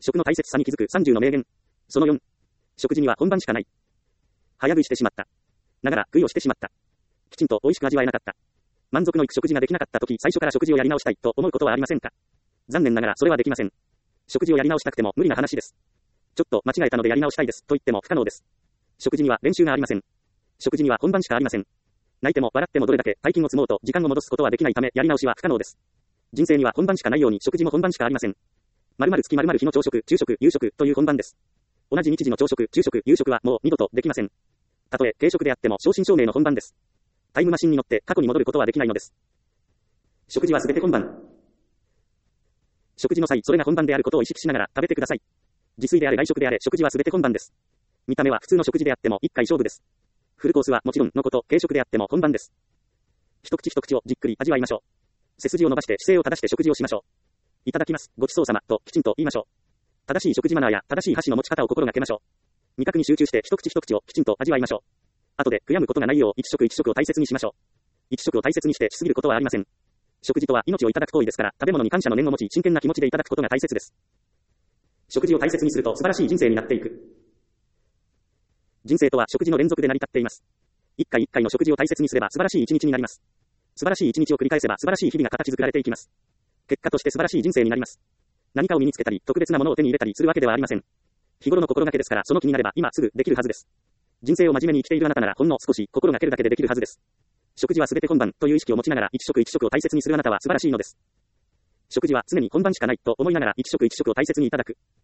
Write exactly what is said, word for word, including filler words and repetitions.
食の大切さに気づくさんじゅうの名言。そのよん。食事には本番しかない。早食いしてしまった。ながら、食いをしてしまった。きちんと美味しく味わえなかった。満足のいく食事ができなかったとき、最初から食事をやり直したいと思うことはありませんか？残念ながらそれはできません。食事をやり直したくても無理な話です。ちょっと間違えたのでやり直したいですと言っても不可能です。食事には練習がありません。食事には本番しかありません。泣いても笑ってもどれだけ大金を積もうと時間を戻すことはできないため、やり直しは不可能です。人生には本番しかないように食事も本番しかありません。〇〇月〇〇日の朝食、昼食、夕食という本番です。同じ日時の朝食、昼食、夕食はもう二度とできません。たとえ軽食であっても正真正銘の本番です。タイムマシンに乗って過去に戻ることはできないのです。食事はすべて本番。食事の際、それが本番であることを意識しながら食べてください。自炊であれ外食であれ、食事はすべて本番です。見た目は普通の食事であっても一回勝負です。フルコースはもちろんのこと、軽食であっても本番です。一口一口をじっくり味わいましょう。背筋を伸ばして姿勢を正して食事をしましょう。いただきます、ごちそうさまときちんと言いましょう。正しい食事マナーや正しい箸の持ち方を心がけましょう。味覚に集中して一口一口をきちんと味わいましょう。後で悔やむことがないよう一食一食を大切にしましょう。一食を大切にしてしすぎることはありません。食事とは命をいただく行為ですから、食べ物に感謝の念を持ち真剣な気持ちでいただくことが大切です。食事を大切にすると素晴らしい人生になっていく。人生とは食事の連続で成り立っています。一回一回の食事を大切にすれば素晴らしい一日になります。素晴らしい一日を繰り返せば素晴らしい日々が形作られていきます。結果として素晴らしい人生になります。何かを身につけたり、特別なものを手に入れたりするわけではありません。日頃の心がけですから、その気になれば今すぐできるはずです。人生を真面目に生きているあなたならほんの少し心がけるだけでできるはずです。食事はすべて本番という意識を持ちながら一食一食を大切にするあなたは素晴らしいのです。食事は常に本番しかないと思いながら一食一食を大切にいただく。